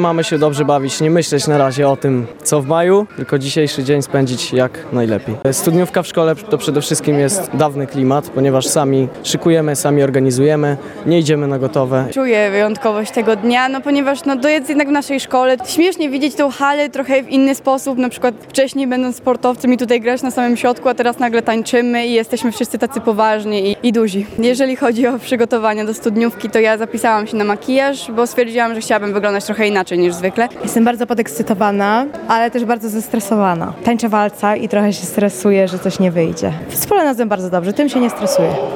Mamy się dobrze bawić, nie myśleć na razie o tym, co w maju, tylko dzisiejszy dzień spędzić jak najlepiej. Studniówka w szkole to przede wszystkim jest dawny klimat, ponieważ sami szykujemy, sami organizujemy, nie idziemy na gotowe. Czuję wyjątkowość tego dnia, ponieważ to jest jednak w naszej szkole. Śmiesznie widzieć tą halę trochę w inny sposób, na przykład wcześniej będąc sportowcem i tutaj grać na samym środku, a teraz nagle tańczymy i jesteśmy wszyscy tacy poważni i duzi. Jeżeli chodzi o przygotowania do studniówki, to ja zapisałam się na makijaż, bo stwierdziłam, że chciałabym wyglądać trochę inaczej niż zwykle. Jestem bardzo podekscytowana, ale też bardzo zestresowana. Tańczę walca i trochę się stresuję, że coś nie wyjdzie. Wspólnie razem bardzo dobrze, tym się nie stresuję.